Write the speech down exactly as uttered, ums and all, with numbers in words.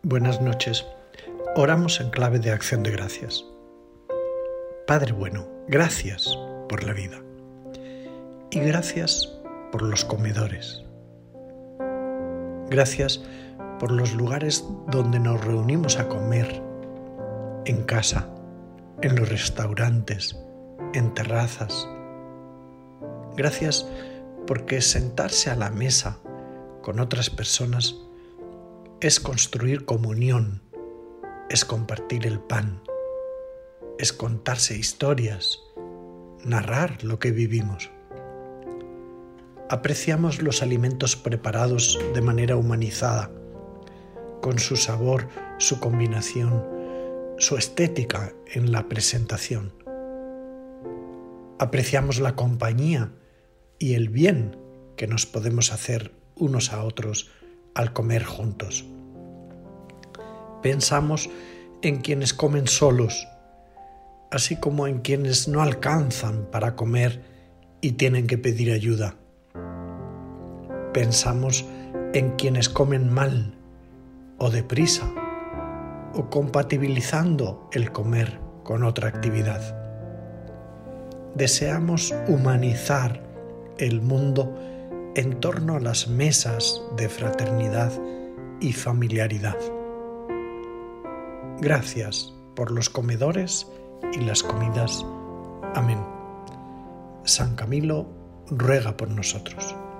Buenas noches. Oramos en clave de acción de gracias. Padre bueno, gracias por la vida. Y gracias por los comedores. Gracias por los lugares donde nos reunimos a comer, en casa, en los restaurantes, en terrazas. Gracias porque sentarse a la mesa con otras personas es construir comunión, es compartir el pan, es contarse historias, narrar lo que vivimos. Apreciamos los alimentos preparados de manera humanizada, con su sabor, su combinación, su estética en la presentación. Apreciamos la compañía y el bien que nos podemos hacer unos a otros al comer juntos. Pensamos en quienes comen solos, así como en quienes no alcanzan para comer y tienen que pedir ayuda. Pensamos en quienes comen mal o deprisa o compatibilizando el comer con otra actividad. Deseamos humanizar el mundo en torno a las mesas de fraternidad y familiaridad. Gracias por los comedores y las comidas. Amén. San Camilo ruega por nosotros.